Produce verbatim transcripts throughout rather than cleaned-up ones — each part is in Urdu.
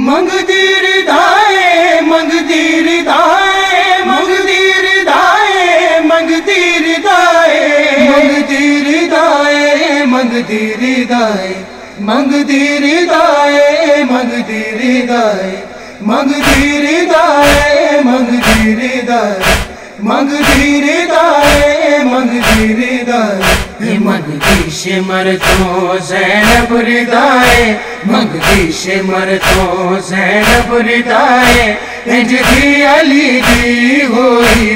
منگدی ردائے منگدی ردائے منگدی ردائے منگدی ردائے منگدی ردائے منگدی ردائے منگدی ردائے منگدی ردائے منگدی ردائے منگدی ردائے منگدی ردائے منگدی ردائے منگدی شمر تو زینب ردائے منگدی شمر تو زینب ردائے انج دی علی دی ہوئی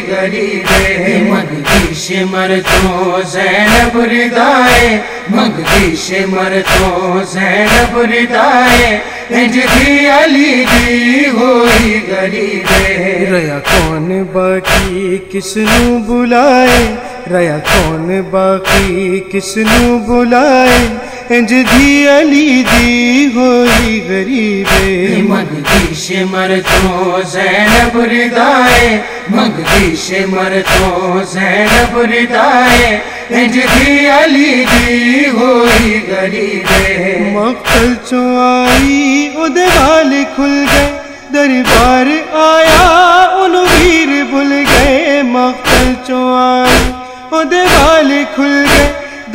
غریبے منگدی شمر تو زینب ردائے منگدی شمر تو زینب ردائے انج دی علی دی ہوئی غریبے ریا کون باقی کس نو بلائے ریا کون باقی کس نو بلائے انج دی علی دی ہوئی غریبے منگدی شمر تو زینب ردائے منگدی شمر تو زینب ردائے انج دی علی دی ہوئی غریبے مقتل چو آئی اودے والے کھل گئے دربار آیا ان ویر بھول گئے مقتل چو آئی اودے والے کھل گئے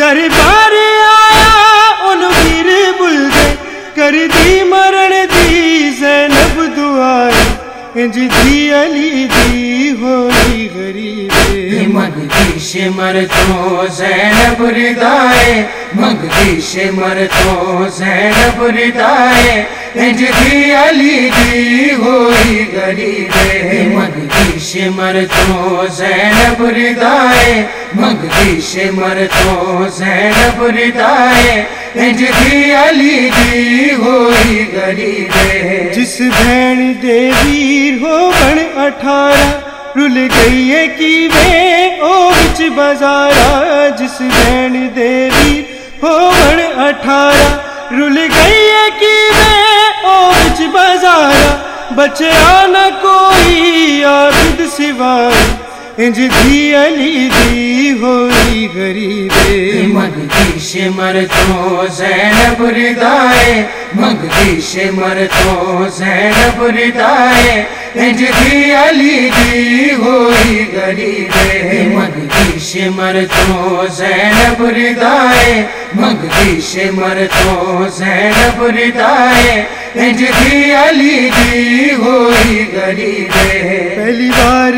دربار آیا ان ویر بھول گئے کر دی مرن دی زینب دعائیں انج دی علی دی ہوئی غریبے منگدی شمر تو زینب ردائے منگدی شمر تو زینب ردائے انج دی علی دی ہوئی غریبے منگدی شمر تو زینب ردائے منگدی شمر تو زینب ردائے انج دی علی دی ہوئی غریبے جس بہن دے ویر ہو بن اٹھارہ رل گئی ہے کی وے او وچ بازارا جس بہن دے ویر ہو بن اٹھارہ رل گئی ہے کی وے او وچ بازارا بچیا نہ کوئی عابد سوائے انج دی علی دی ہوئی غریبے منگدی شمر تو زینب ردائے منگدی شمر تو زینب ردائے انج دی علی دی ہوئی غریبے منگدی شمر تو زینب ردائے منگدی شمر تو زینب ردائے انج دی علی دی ہوئی غریبے پہلی بار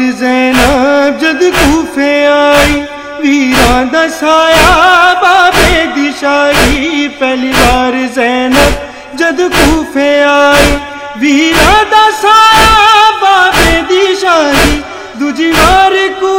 زینب جد کوفے آئی ویراں دا سایہ بابے دی شاہی پہلی بار زینب جد کوفے آئی ویراں دا سایہ بابے دی شاہی دوجی بار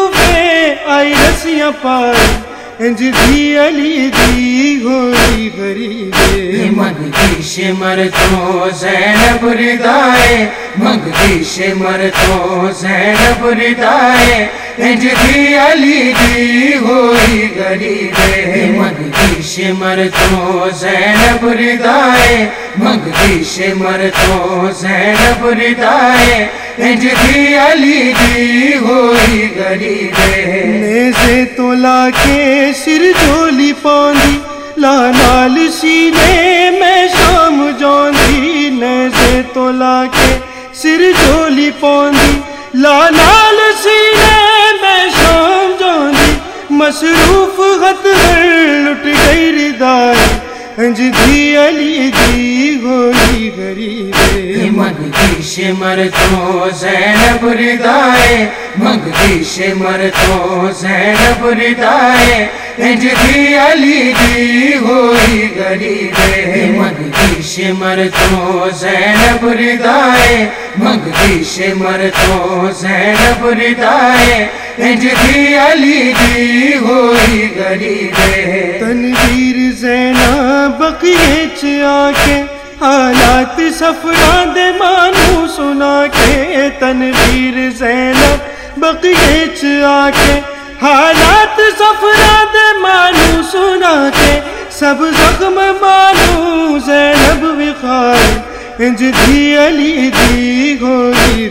کوفے آئی رسیاں پائی انج دی علی دی ہوئی غریبے منگدی شمر تو زینب ردائے منگدی شمر تو زینب ردائے انج دی علی دی ہوئی غریبے منگدی شمر تو زینب ردائے منگدی شمر تو زینب ردائے انج دی علی دی ہوئی غریبے نیزے تو لا کے سر جولی پاندی لا نال سینے میں شام جاندی نیزے تو لا کے سر جولی پاندی لا نال سینے میں شام جاندی مصروف غت لٹ گئی ردائے انج دی علی دی ہوئی غریبے منگدی شمر تو زینب ردائے منگدی شمر تو زینب ردائے انج دی علی دی ہوئی غریبے منگدی شمر تو زینب ردائے منگدی شمر تو زینب ردائے انج دی علی دی ہوئی غریبے تنویر زینب بقیے چ آ کے حالات سفران دے مانو سنا کے تنویر زینب بقیے چ آ کے حالات سفران دے مانو سنا کے سب زخم مانو زینب وقائے انج دی علی دی ہوئی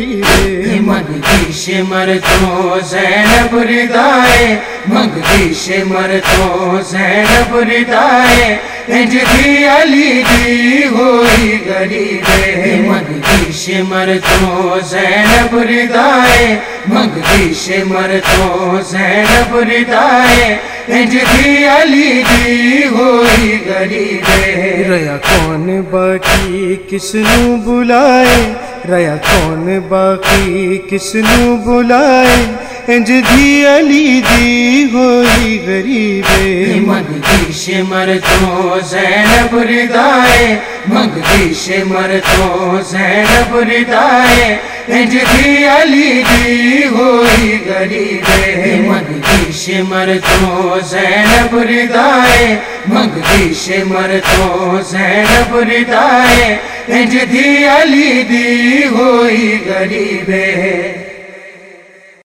غریبے منگدی شمر تو زینب ردائے منگدی شمر تو زینب ردائے انج دی علی دی ہوئی غریبے مگدیش مر تو زینب ردائے مگدیش مر تو زینب ردائے انج دی علی دی ہوئی غریبے ریا کون باقی کس نو بلائے ریا کون باقی کس نو بلائے انج دی علی دی ہوئی غریبے مگدیش مر تو زینب ردائے مگدیش مر تو زینب ردائے انج دی علی دی ہوئی غریبے مگدیش مر تو زینب ردائے مگدیش مر تو زینب ردائے انج دی علی دی ہوئی غریبے